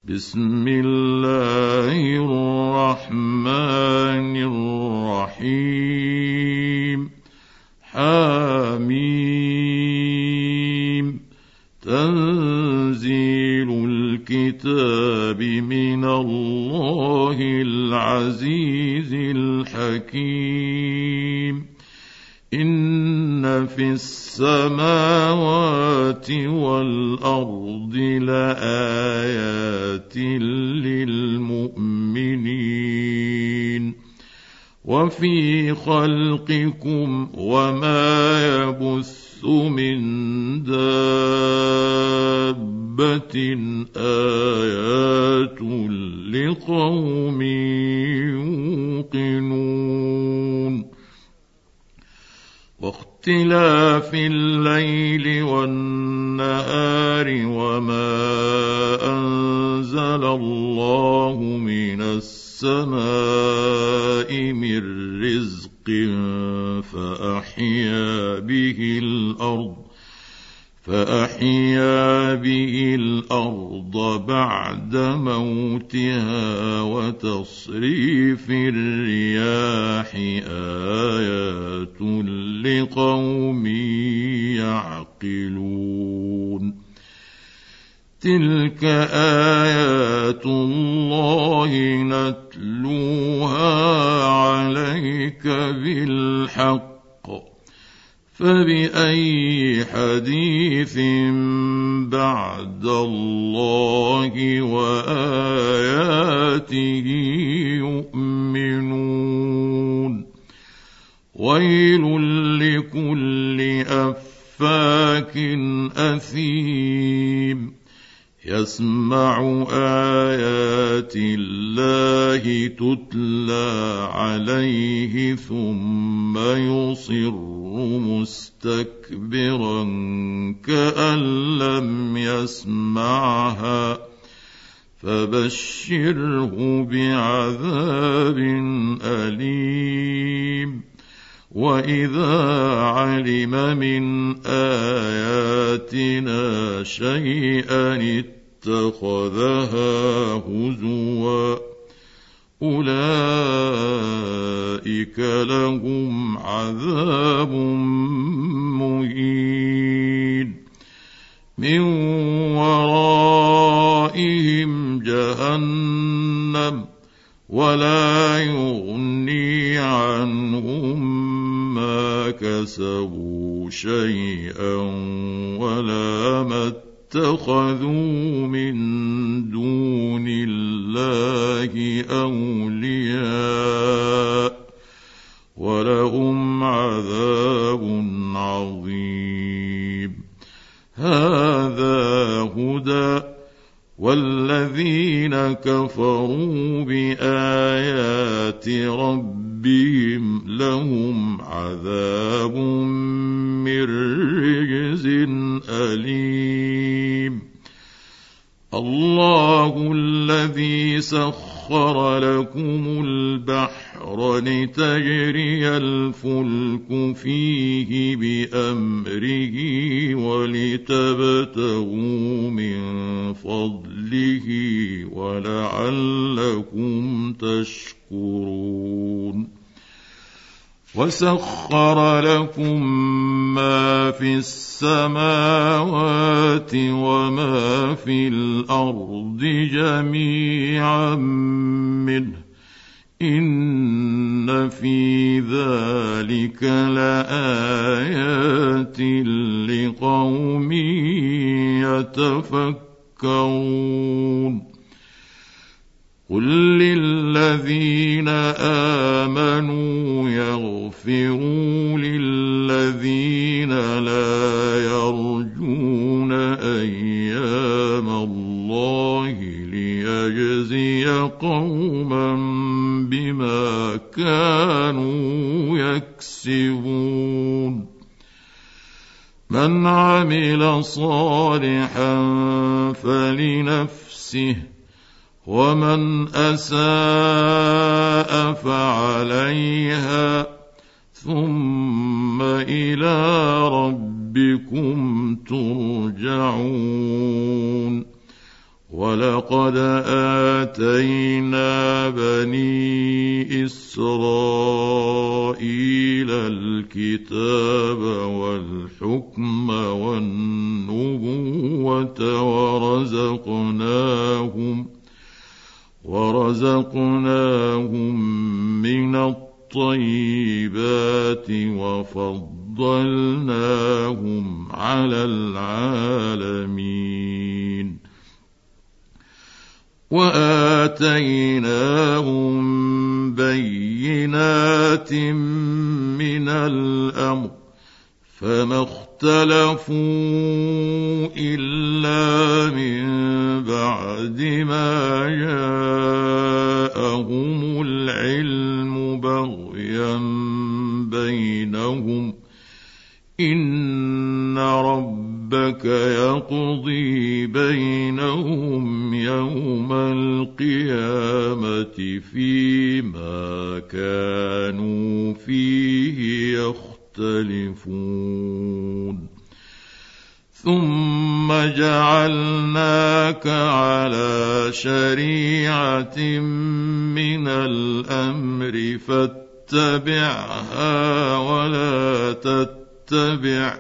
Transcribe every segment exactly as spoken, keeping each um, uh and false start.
بسم الله الرحمن الرحيم. حميم. تنزيل الكتاب من الله العزيز الحكيم. إن في السماوات والأرض لآيات للمؤمنين وفي خلقكم وما يبث من دابة آيات لقوم يوقنون. واختلاف الليل والنهار وما أنزل الله من السماء من رزق فأحيا به الأرض فأحيا به الأرض بعد موتها وتصريف الرياح آيات لقوم يعقلون. تلك آيات الله نتلوها عليك بالحق فبأي حديث بعد الله وآياته يؤمنون. ويل لكل أفاك أثيم يسمع آيات الله تتلى عليه ثم يصر مستكبرا كأن لم يسمعها فبشره بعذاب أليم. وإذا علم من آياتنا شيئا اتخذها هزوا أولئك لهم عذاب مهين. من ورائهم جهنم ولا يغني عنهم ما كسبوا شيئا ولا ما اتخذوا من دون الله أولياء ولهم عذاب عظيم. هذا هدى والذين كفروا بآيات ربهم لهم عذاب من رجز أليم. الله الذي سخر لكم البحر لتجري الفلك فيه بأمره ولتبتغوا من فضله ولعلكم تشكرون. وسخر لكم ما في السماوات وما في الأرض جميعا منه إن في ذلك لآيات لقوم يتفكرون. قل للذين آمنوا يغفروا للذين لا يرجون أيام الله ليجزي قوما بما كانوا يكسبون. من عمل صالحا فلنفسه ومن أساء فعليها ثم إلى ربكم ترجعون. ولقد آتينا بني إسرائيل الكتاب والحكم والنبوة ورزقناهم ورزقناهم من الطيبات وفضلناهم على العالمين وآتيناهم بينات من الأمر فما اختلفوا إلا من بعد ما جاءهم العلم بغيا بينهم إن ربك يقضي بينهم يوم القيامة فيما كانوا فيه يختلفون ثم جعلناك على شريعة من الأمر فاتبعها ولا تتبع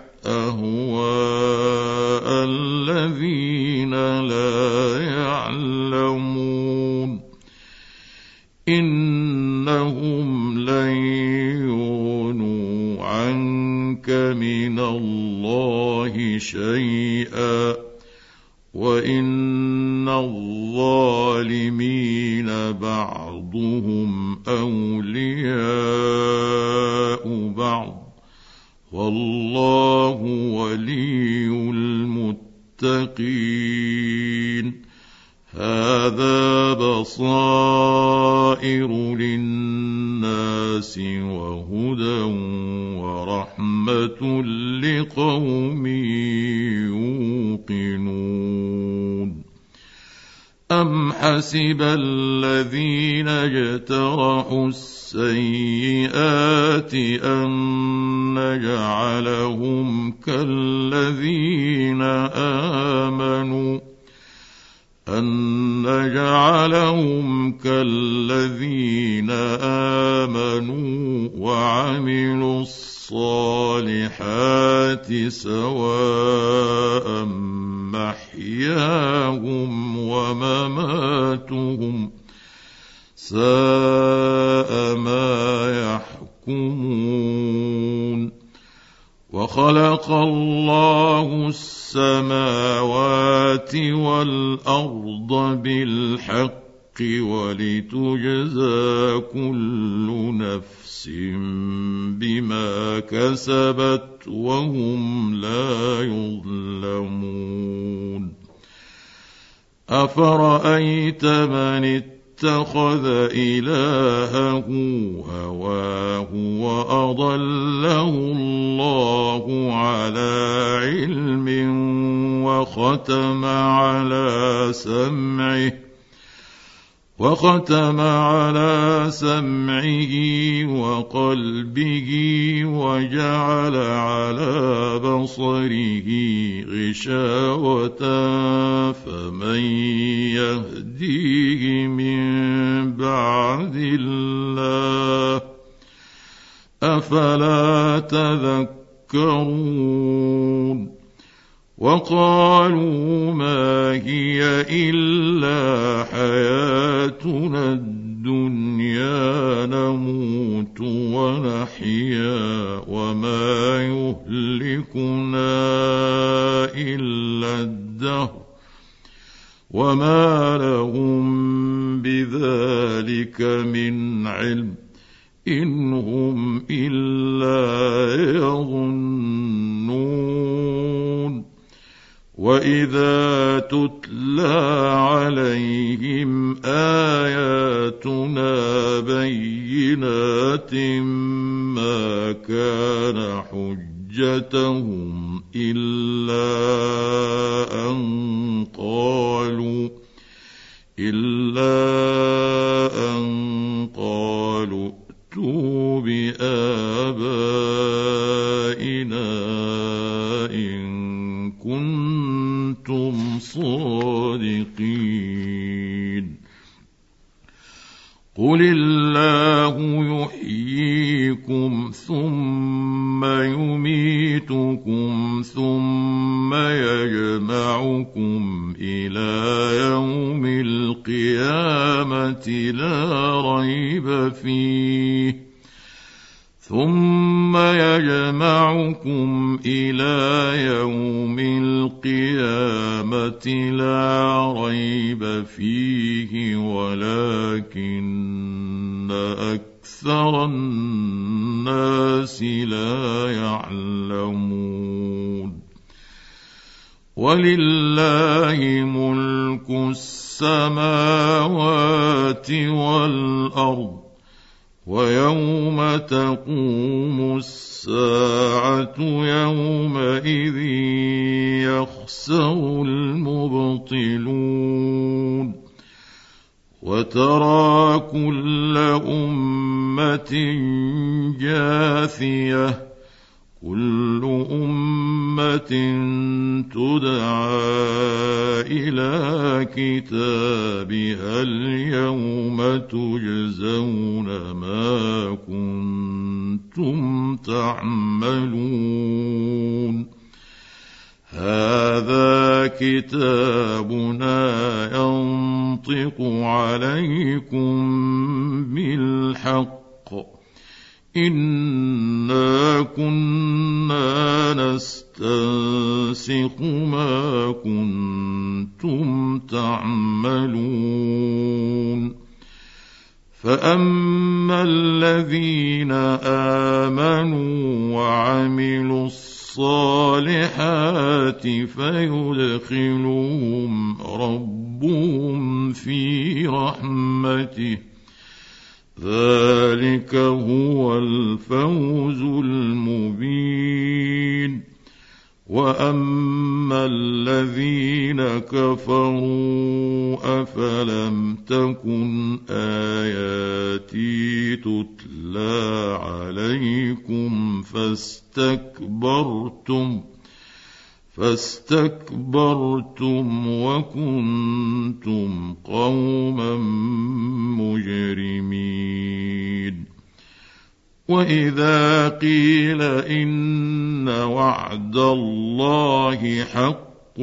أهواء الذين لا يعلمون إنهم لن يغنوا عنك من الله شيئا وإن الظالمين بعضهم أولياء بعض والله ولي المتقين هذا بصائر للناس وهدى ورحمة لقوم يوقنون أم حسب الذين اجترحوا السيئات أن نجعلهم كالذين آمنوا أن نجعلهم كالذين آمنوا وعملوا الصالحات سواء محياهم ومماتهم ساء ما يحكمون وخلق الله السماوات والأرض بالحق ولتجزى كل نفس بما كسبت وهم لا يظلمون أفرأيت من اتخذ إلهه هواه وأضله الله على علم وختم على سمعه وختم على سمعه وقلبه وجعل على بصره غشاوة فمن يهديه من بعد الله أفلا تذكرون وقالوا ما هي إلا حياتنا الدنيا نموت ونحيا وما يهلكنا إلا الدهر وما لهم بذلك من علم إن هم إلا يظنون وإذا تتلى عليهم آياتنا بينات ما كان حجتهم إلا أن قالوا إلا أن قالوا ائتوا بآبائنا إن كنتم صادقين مبين. قل الله يحييكم ثم يميتكم ثم يجمعكم إلى يوم القيامة لا ريب فيه ثم يجمعكم إلى يوم القيامة لا ريب فيه ولكن أكثر الناس لا يعلمون. ولله ملك السماوات والأرض ويوم تقوم الساعة يومئذ يخسر المبطلون. وترى كل أمة جاثية كل أمة تدعى إلى كتابها اليوم تجزون ما كنتم تعملون. هذا كتابنا ينطق عليكم بالحق إنا كنا نستنسخ ما كنتم تعملون. فأما الذين آمنوا وعملوا الصالحات فيدخلهم ربهم في رحمته ذلك هو الفوز المبين. وأما الذين كفروا أفلم تكن آياتي تتلى عليكم فاستكبرتم فاستكبرتم وكنتم قوما مجرمين. وإذا قيل إن وعد الله حق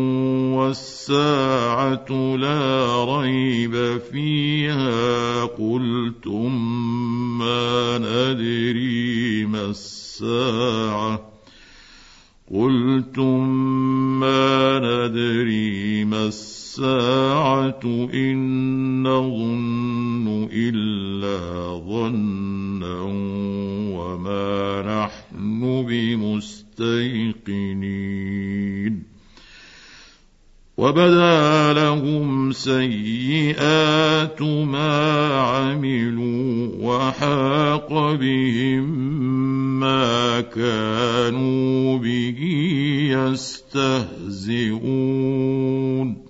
والساعة لا ريب فيها قلتم ما ندري ما الساعة قلتم ما ندري ما الساعة إن نظن إلا ظنا وما نحن بمستيقنين. وبدا لهم سيئات ما عملوا وحاق بهم ما كانوا به يستهزئون.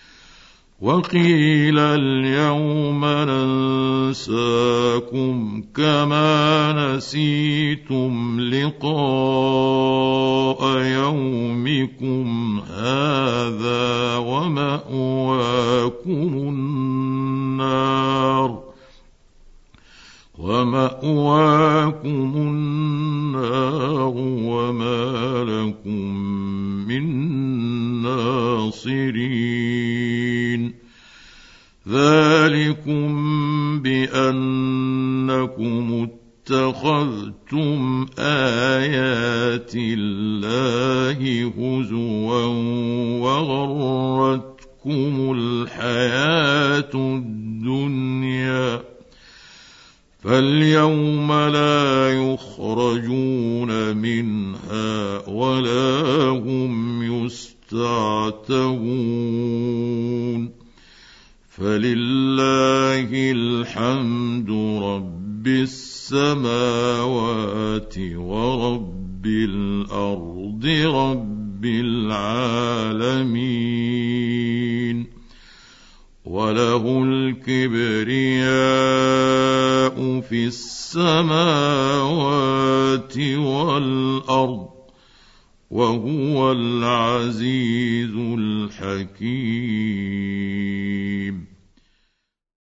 وقيل اليوم ننساكم كما نسيتم لقاء يومكم هذا ومأواكم النار ومأواكم النار وما لكم من ناصرين. ذلكم بأنكم اتخذتم آيات الله هزوا وغرتكم الحياة الدنيا فاليوم لا يخرجون منها ولا هم يستعتبون. فلله الحمد رب السماوات ورب الأرض رب العالمين. وله الكبرياء في السماوات والأرض وهو العزيز الحكيم.